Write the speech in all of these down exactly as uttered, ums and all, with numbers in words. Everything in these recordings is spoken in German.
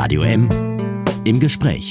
Radio M im Gespräch.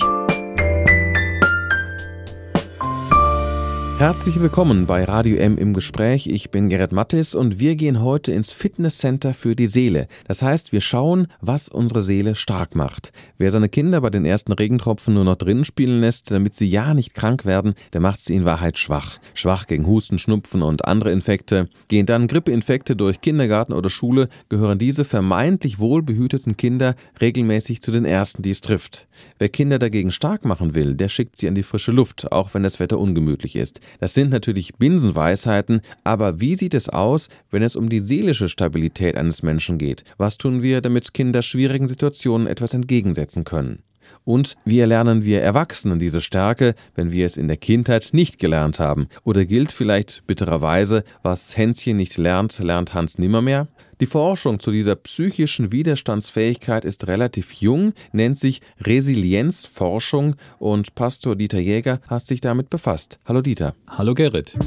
Herzlich willkommen bei Radio M im Gespräch. Ich bin Gerrit Mattis und wir gehen heute ins Fitnesscenter für die Seele. Das heißt, wir schauen, was unsere Seele stark macht. Wer seine Kinder bei den ersten Regentropfen nur noch drinnen spielen lässt, damit sie ja nicht krank werden, der macht sie in Wahrheit schwach. Schwach gegen Husten, Schnupfen und andere Infekte. Gehen dann Grippeinfekte durch Kindergarten oder Schule, gehören diese vermeintlich wohlbehüteten Kinder regelmäßig zu den ersten, die es trifft. Wer Kinder dagegen stark machen will, der schickt sie an die frische Luft, auch wenn das Wetter ungemütlich ist. Das sind natürlich Binsenweisheiten, aber wie sieht es aus, wenn es um die seelische Stabilität eines Menschen geht? Was tun wir, damit Kinder schwierigen Situationen etwas entgegensetzen können? Und wie erlernen wir Erwachsenen diese Stärke, wenn wir es in der Kindheit nicht gelernt haben? Oder gilt vielleicht bittererweise, was Hänschen nicht lernt, lernt Hans nimmermehr? Die Forschung zu dieser psychischen Widerstandsfähigkeit ist relativ jung, nennt sich Resilienzforschung und Pastor Dieter Jäger hat sich damit befasst. Hallo Dieter. Hallo Gerrit.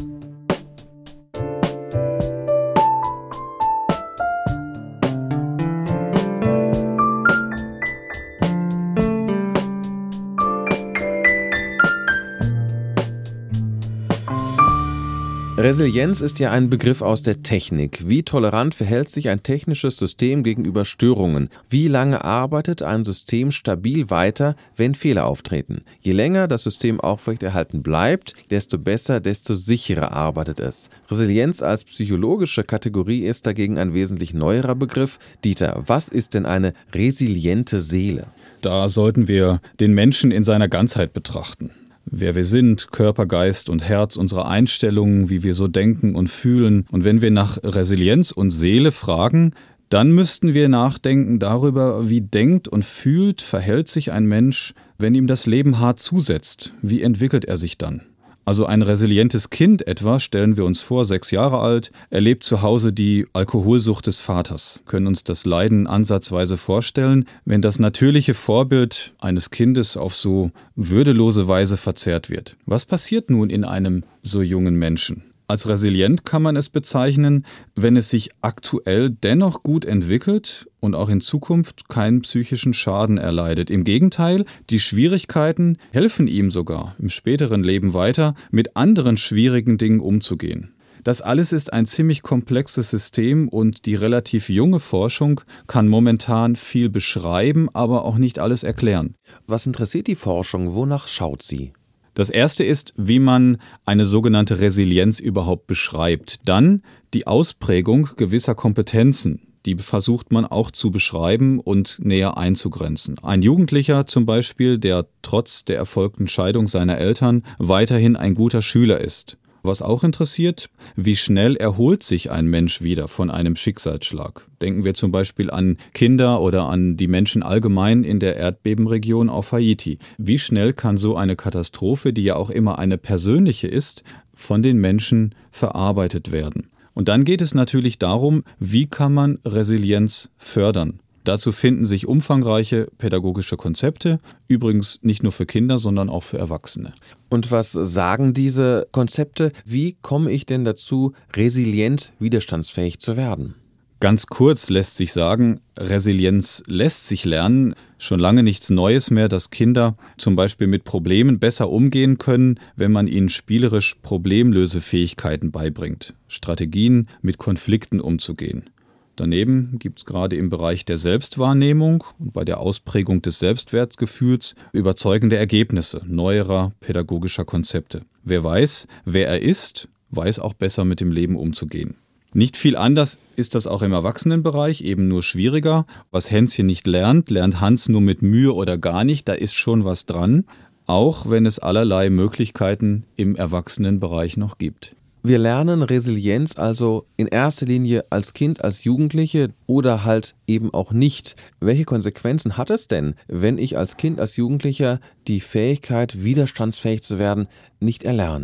Resilienz ist ja ein Begriff aus der Technik. Wie tolerant verhält sich ein technisches System gegenüber Störungen? Wie lange arbeitet ein System stabil weiter, wenn Fehler auftreten? Je länger das System aufrechterhalten bleibt, desto besser, desto sicherer arbeitet es. Resilienz als psychologische Kategorie ist dagegen ein wesentlich neuerer Begriff. Dieter, was ist denn eine resiliente Seele? Da sollten wir den Menschen in seiner Ganzheit betrachten. Wer wir sind, Körper, Geist und Herz, unsere Einstellungen, wie wir so denken und fühlen. Und wenn wir nach Resilienz und Seele fragen, dann müssten wir nachdenken darüber, wie denkt und fühlt, verhält sich ein Mensch, wenn ihm das Leben hart zusetzt. Wie entwickelt er sich dann? Also ein resilientes Kind etwa, stellen wir uns vor, sechs Jahre alt, erlebt zu Hause die Alkoholsucht des Vaters. Können uns das Leiden ansatzweise vorstellen, wenn das natürliche Vorbild eines Kindes auf so würdelose Weise verzerrt wird. Was passiert nun in einem so jungen Menschen? Als resilient kann man es bezeichnen, wenn es sich aktuell dennoch gut entwickelt und auch in Zukunft keinen psychischen Schaden erleidet. Im Gegenteil, die Schwierigkeiten helfen ihm sogar im späteren Leben weiter, mit anderen schwierigen Dingen umzugehen. Das alles ist ein ziemlich komplexes System und die relativ junge Forschung kann momentan viel beschreiben, aber auch nicht alles erklären. Was interessiert die Forschung? Wonach schaut sie? Das erste ist, wie man eine sogenannte Resilienz überhaupt beschreibt. Dann die Ausprägung gewisser Kompetenzen. Die versucht man auch zu beschreiben und näher einzugrenzen. Ein Jugendlicher zum Beispiel, der trotz der erfolgten Scheidung seiner Eltern weiterhin ein guter Schüler ist. Was auch interessiert, wie schnell erholt sich ein Mensch wieder von einem Schicksalsschlag. Denken wir zum Beispiel an Kinder oder an die Menschen allgemein in der Erdbebenregion auf Haiti. Wie schnell kann so eine Katastrophe, die ja auch immer eine persönliche ist, von den Menschen verarbeitet werden? Und dann geht es natürlich darum, wie kann man Resilienz fördern? Dazu finden sich umfangreiche pädagogische Konzepte, übrigens nicht nur für Kinder, sondern auch für Erwachsene. Und was sagen diese Konzepte? Wie komme ich denn dazu, resilient widerstandsfähig zu werden? Ganz kurz lässt sich sagen, Resilienz lässt sich lernen. Schon lange nichts Neues mehr, dass Kinder zum Beispiel mit Problemen besser umgehen können, wenn man ihnen spielerisch Problemlösefähigkeiten beibringt, Strategien, mit Konflikten umzugehen. Daneben gibt es gerade im Bereich der Selbstwahrnehmung und bei der Ausprägung des Selbstwertgefühls überzeugende Ergebnisse neuerer pädagogischer Konzepte. Wer weiß, wer er ist, weiß auch besser mit dem Leben umzugehen. Nicht viel anders ist das auch im Erwachsenenbereich, eben nur schwieriger. Was Hänschen nicht lernt, lernt Hans nur mit Mühe oder gar nicht, da ist schon was dran, auch wenn es allerlei Möglichkeiten im Erwachsenenbereich noch gibt. Wir lernen Resilienz also in erster Linie als Kind, als Jugendliche oder halt eben auch nicht. Welche Konsequenzen hat es denn, wenn ich als Kind, als Jugendlicher die Fähigkeit, widerstandsfähig zu werden, nicht erlerne?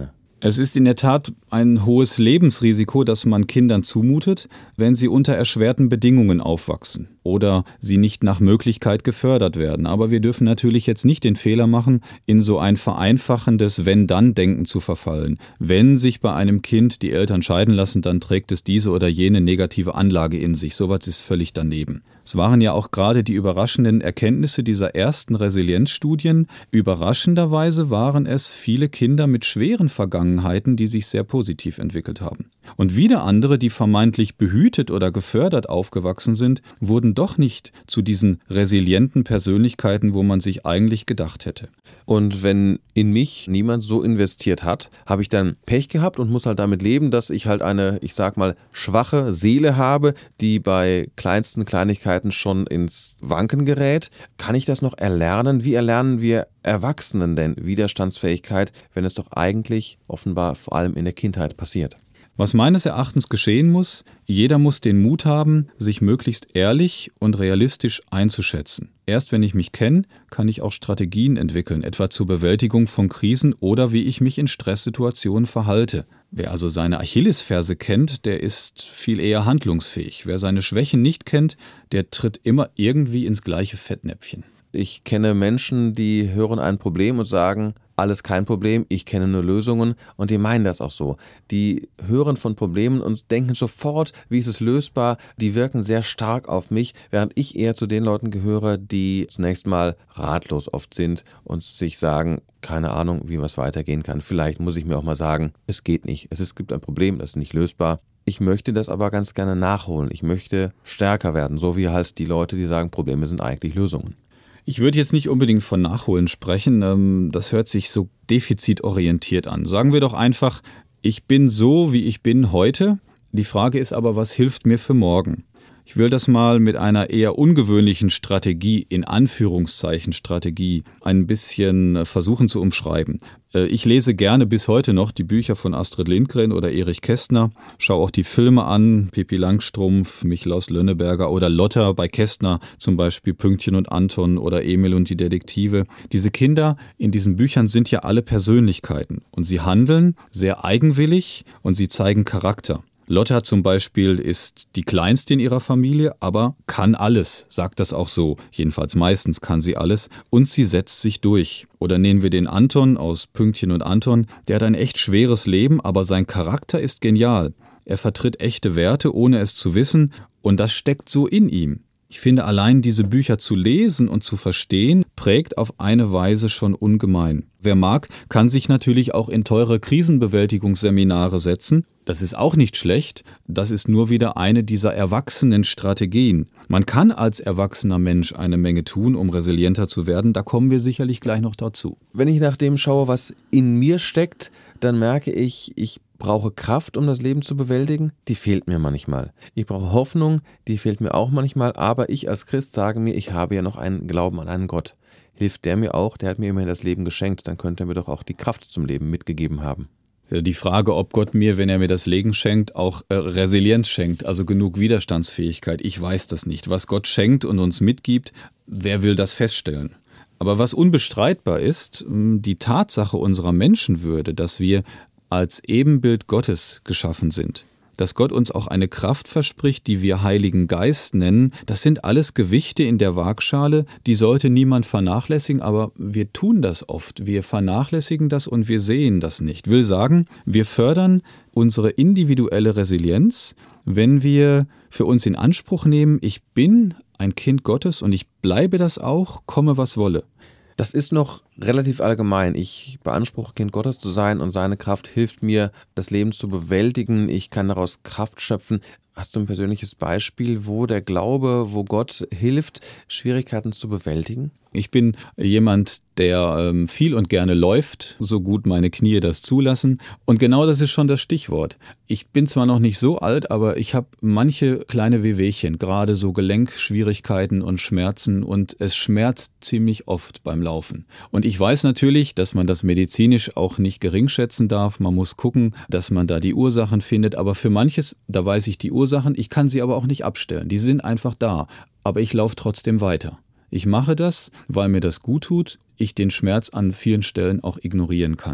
Es ist in der Tat ein hohes Lebensrisiko, das man Kindern zumutet, wenn sie unter erschwerten Bedingungen aufwachsen oder sie nicht nach Möglichkeit gefördert werden. Aber wir dürfen natürlich jetzt nicht den Fehler machen, in so ein vereinfachendes Wenn-Dann-Denken zu verfallen. Wenn sich bei einem Kind die Eltern scheiden lassen, dann trägt es diese oder jene negative Anlage in sich. Sowas ist völlig daneben. Es waren ja auch gerade die überraschenden Erkenntnisse dieser ersten Resilienzstudien. Überraschenderweise waren es viele Kinder mit schweren Vergangenheiten, die sich sehr positiv entwickelt haben. Und wieder andere, die vermeintlich behütet oder gefördert aufgewachsen sind, wurden doch nicht zu diesen resilienten Persönlichkeiten, wo man sich eigentlich gedacht hätte. Und wenn in mich niemand so investiert hat, habe ich dann Pech gehabt und muss halt damit leben, dass ich halt eine, ich sag mal, schwache Seele habe, die bei kleinsten Kleinigkeiten schon ins Wanken gerät. Kann ich das noch erlernen? Wie erlernen wir Erwachsenen denn Widerstandsfähigkeit, wenn es doch eigentlich offenbar vor allem in der Kindheit passiert? Was meines Erachtens geschehen muss, jeder muss den Mut haben, sich möglichst ehrlich und realistisch einzuschätzen. Erst wenn ich mich kenne, kann ich auch Strategien entwickeln, etwa zur Bewältigung von Krisen oder wie ich mich in Stresssituationen verhalte. Wer also seine Achillesferse kennt, der ist viel eher handlungsfähig. Wer seine Schwächen nicht kennt, der tritt immer irgendwie ins gleiche Fettnäpfchen. Ich kenne Menschen, die hören ein Problem und sagen, alles kein Problem, ich kenne nur Lösungen, und die meinen das auch so. Die hören von Problemen und denken sofort, wie ist es lösbar, die wirken sehr stark auf mich, während ich eher zu den Leuten gehöre, die zunächst mal ratlos oft sind und sich sagen, keine Ahnung, wie was weitergehen kann. Vielleicht muss ich mir auch mal sagen, es geht nicht, es, es gibt ein Problem, das ist nicht lösbar. Ich möchte das aber ganz gerne nachholen, ich möchte stärker werden, so wie halt die Leute, die sagen, Probleme sind eigentlich Lösungen. Ich würde jetzt nicht unbedingt von Nachholen sprechen, das hört sich so defizitorientiert an. Sagen wir doch einfach, ich bin so, wie ich bin heute. Die Frage ist aber, was hilft mir für morgen? Ich will das mal mit einer eher ungewöhnlichen Strategie, in Anführungszeichen Strategie, ein bisschen versuchen zu umschreiben. Ich lese gerne bis heute noch die Bücher von Astrid Lindgren oder Erich Kästner, schaue auch die Filme an, Pippi Langstrumpf, Michel Lönneberger oder Lotta bei Kästner, zum Beispiel Pünktchen und Anton oder Emil und die Detektive. Diese Kinder in diesen Büchern sind ja alle Persönlichkeiten und sie handeln sehr eigenwillig und sie zeigen Charakter. Lotta zum Beispiel ist die Kleinste in ihrer Familie, aber kann alles, sagt das auch so. Jedenfalls meistens kann sie alles und sie setzt sich durch. Oder nehmen wir den Anton aus Pünktchen und Anton, der hat ein echt schweres Leben, aber sein Charakter ist genial. Er vertritt echte Werte, ohne es zu wissen, und das steckt so in ihm. Ich finde, allein diese Bücher zu lesen und zu verstehen, prägt auf eine Weise schon ungemein. Wer mag, kann sich natürlich auch in teure Krisenbewältigungsseminare setzen. Das ist auch nicht schlecht, das ist nur wieder eine dieser erwachsenen Strategien. Man kann als erwachsener Mensch eine Menge tun, um resilienter zu werden, da kommen wir sicherlich gleich noch dazu. Wenn ich nach dem schaue, was in mir steckt, dann merke ich, ich brauche Kraft, um das Leben zu bewältigen, die fehlt mir manchmal. Ich brauche Hoffnung, die fehlt mir auch manchmal, aber ich als Christ sage mir, ich habe ja noch einen Glauben an einen Gott. Hilft der mir auch, der hat mir immerhin das Leben geschenkt, dann könnte er mir doch auch die Kraft zum Leben mitgegeben haben. Die Frage, ob Gott mir, wenn er mir das Leben schenkt, auch äh, Resilienz schenkt, also genug Widerstandsfähigkeit, ich weiß das nicht. Was Gott schenkt und uns mitgibt, wer will das feststellen? Aber was unbestreitbar ist, die Tatsache unserer Menschenwürde, dass wir als Ebenbild Gottes geschaffen sind. Dass Gott uns auch eine Kraft verspricht, die wir Heiligen Geist nennen, das sind alles Gewichte in der Waagschale, die sollte niemand vernachlässigen, aber wir tun das oft. Wir vernachlässigen das und wir sehen das nicht. Will sagen, wir fördern unsere individuelle Resilienz, wenn wir für uns in Anspruch nehmen, ich bin ein Kind Gottes und ich bleibe das auch, komme was wolle. Das ist noch relativ allgemein. Ich beanspruche, Kind Gottes zu sein und seine Kraft hilft mir, das Leben zu bewältigen. Ich kann daraus Kraft schöpfen. Hast du ein persönliches Beispiel, wo der Glaube, wo Gott hilft, Schwierigkeiten zu bewältigen? Ich bin jemand, der ähm, viel und gerne läuft, so gut meine Knie das zulassen. Und genau das ist schon das Stichwort. Ich bin zwar noch nicht so alt, aber ich habe manche kleine Wehwehchen, gerade so Gelenkschwierigkeiten und Schmerzen, und es schmerzt ziemlich oft beim Laufen. Und ich weiß natürlich, dass man das medizinisch auch nicht geringschätzen darf. Man muss gucken, dass man da die Ursachen findet. Aber für manches, da weiß ich die Ursachen, ich kann sie aber auch nicht abstellen. Die sind einfach da. Aber ich laufe trotzdem weiter. Ich mache das, weil mir das gut tut, ich den Schmerz an vielen Stellen auch ignorieren kann.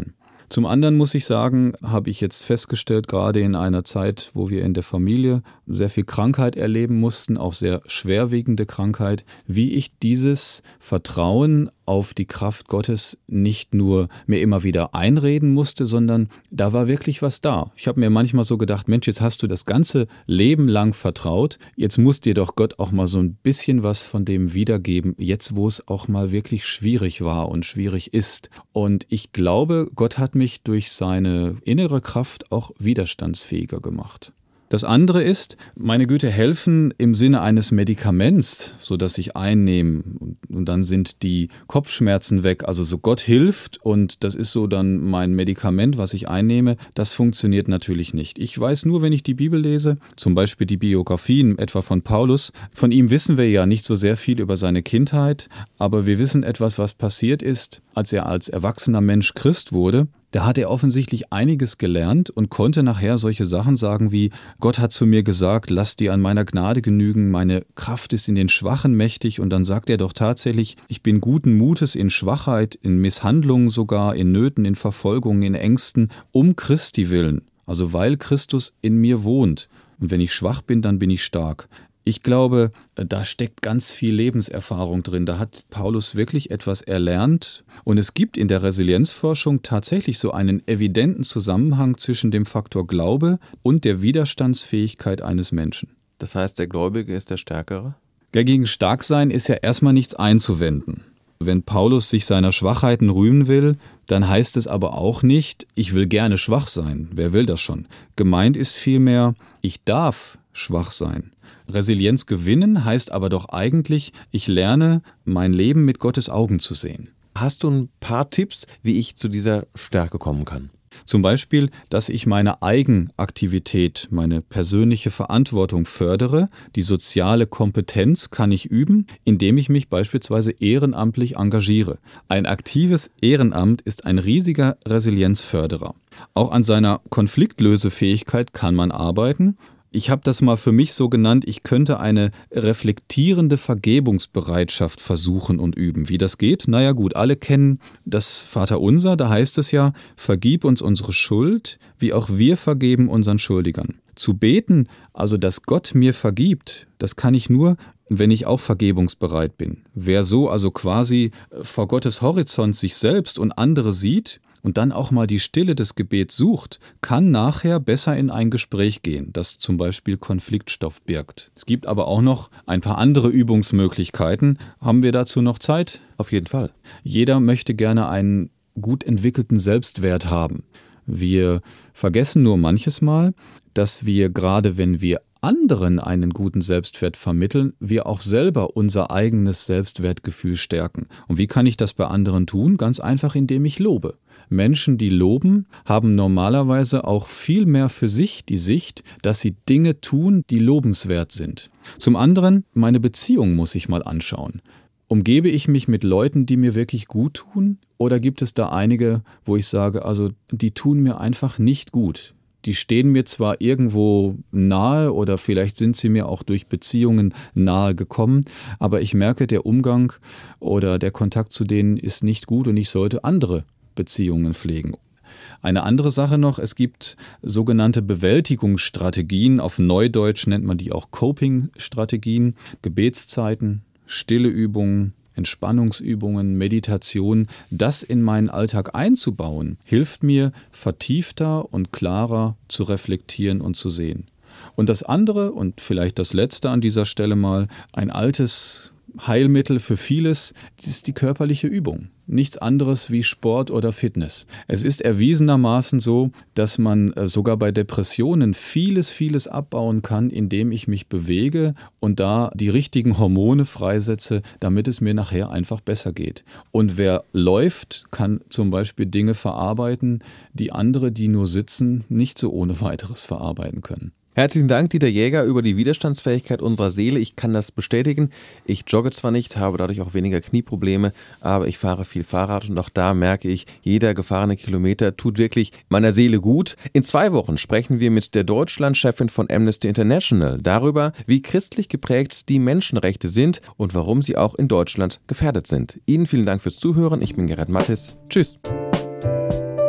Zum anderen muss ich sagen, habe ich jetzt festgestellt, gerade in einer Zeit, wo wir in der Familie sehr viel Krankheit erleben mussten, auch sehr schwerwiegende Krankheit, wie ich dieses Vertrauen auf die Kraft Gottes nicht nur mir immer wieder einreden musste, sondern da war wirklich was da. Ich habe mir manchmal so gedacht, Mensch, jetzt hast du das ganze Leben lang vertraut, jetzt muss dir doch Gott auch mal so ein bisschen was von dem wiedergeben, jetzt wo es auch mal wirklich schwierig war und schwierig ist. Und ich glaube, Gott hat mich durch seine innere Kraft auch widerstandsfähiger gemacht. Das andere ist, meine Güte, helfen im Sinne eines Medikaments, sodass ich einnehme und dann sind die Kopfschmerzen weg. Also so Gott hilft und das ist so dann mein Medikament, was ich einnehme, das funktioniert natürlich nicht. Ich weiß nur, wenn ich die Bibel lese, zum Beispiel die Biografien etwa von Paulus, von ihm wissen wir ja nicht so sehr viel über seine Kindheit, aber wir wissen etwas, was passiert ist, als er als erwachsener Mensch Christ wurde. Da hat er offensichtlich einiges gelernt und konnte nachher solche Sachen sagen wie, Gott hat zu mir gesagt, lass dir an meiner Gnade genügen, meine Kraft ist in den Schwachen mächtig. Und dann sagt er doch tatsächlich, ich bin guten Mutes in Schwachheit, in Misshandlungen sogar, in Nöten, in Verfolgungen, in Ängsten, um Christi willen, also weil Christus in mir wohnt. Und wenn ich schwach bin, dann bin ich stark. Ich glaube, da steckt ganz viel Lebenserfahrung drin. Da hat Paulus wirklich etwas erlernt. Und es gibt in der Resilienzforschung tatsächlich so einen evidenten Zusammenhang zwischen dem Faktor Glaube und der Widerstandsfähigkeit eines Menschen. Das heißt, der Gläubige ist der Stärkere? Dagegen stark sein ist ja erstmal nichts einzuwenden. Wenn Paulus sich seiner Schwachheiten rühmen will, dann heißt es aber auch nicht, ich will gerne schwach sein. Wer will das schon? Gemeint ist vielmehr, ich darf schwach sein. Resilienz gewinnen heißt aber doch eigentlich, ich lerne, mein Leben mit Gottes Augen zu sehen. Hast du ein paar Tipps, wie ich zu dieser Stärke kommen kann? Zum Beispiel, dass ich meine Eigenaktivität, meine persönliche Verantwortung fördere. Die soziale Kompetenz kann ich üben, indem ich mich beispielsweise ehrenamtlich engagiere. Ein aktives Ehrenamt ist ein riesiger Resilienzförderer. Auch an seiner Konfliktlösefähigkeit kann man arbeiten. Ich habe das mal für mich so genannt, ich könnte eine reflektierende Vergebungsbereitschaft versuchen und üben. Wie das geht? Naja gut, alle kennen das Vaterunser, da heißt es ja, vergib uns unsere Schuld, wie auch wir vergeben unseren Schuldigern. Zu beten, also dass Gott mir vergibt, das kann ich nur, wenn ich auch vergebungsbereit bin. Wer so also quasi vor Gottes Horizont sich selbst und andere sieht, und dann auch mal die Stille des Gebets sucht, kann nachher besser in ein Gespräch gehen, das zum Beispiel Konfliktstoff birgt. Es gibt aber auch noch ein paar andere Übungsmöglichkeiten. Haben wir dazu noch Zeit? Auf jeden Fall. Jeder möchte gerne einen gut entwickelten Selbstwert haben. Wir vergessen nur manches Mal, dass wir gerade wenn wir anderen einen guten Selbstwert vermitteln, wir auch selber unser eigenes Selbstwertgefühl stärken. Und wie kann ich das bei anderen tun? Ganz einfach, indem ich lobe. Menschen, die loben, haben normalerweise auch viel mehr für sich die Sicht, dass sie Dinge tun, die lobenswert sind. Zum anderen, meine Beziehung muss ich mal anschauen. Umgebe ich mich mit Leuten, die mir wirklich gut tun? Oder gibt es da einige, wo ich sage, also die tun mir einfach nicht gut? Die stehen mir zwar irgendwo nahe oder vielleicht sind sie mir auch durch Beziehungen nahe gekommen, aber ich merke, der Umgang oder der Kontakt zu denen ist nicht gut und ich sollte andere Beziehungen pflegen. Eine andere Sache noch, es gibt sogenannte Bewältigungsstrategien, auf Neudeutsch nennt man die auch Coping-Strategien, Gebetszeiten, stille Übungen, Entspannungsübungen, Meditation, das in meinen Alltag einzubauen, hilft mir, vertiefter und klarer zu reflektieren und zu sehen. Und das andere und vielleicht das letzte an dieser Stelle mal, ein altes Heilmittel für vieles, ist die körperliche Übung. Nichts anderes wie Sport oder Fitness. Es ist erwiesenermaßen so, dass man sogar bei Depressionen vieles, vieles abbauen kann, indem ich mich bewege und da die richtigen Hormone freisetze, damit es mir nachher einfach besser geht. Und wer läuft, kann zum Beispiel Dinge verarbeiten, die andere, die nur sitzen, nicht so ohne weiteres verarbeiten können. Herzlichen Dank, Dieter Jäger, über die Widerstandsfähigkeit unserer Seele. Ich kann das bestätigen. Ich jogge zwar nicht, habe dadurch auch weniger Knieprobleme, aber ich fahre viel Fahrrad und auch da merke ich, jeder gefahrene Kilometer tut wirklich meiner Seele gut. In zwei Wochen sprechen wir mit der Deutschlandchefin von Amnesty International darüber, wie christlich geprägt die Menschenrechte sind und warum sie auch in Deutschland gefährdet sind. Ihnen vielen Dank fürs Zuhören. Ich bin Gerrit Mattes. Tschüss.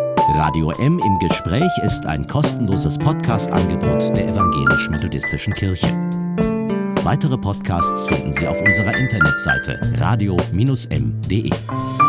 Radio M im Gespräch ist ein kostenloses Podcast-Angebot der Evangelisch-Methodistischen Kirche. Weitere Podcasts finden Sie auf unserer Internetseite radio Bindestrich m punkt de.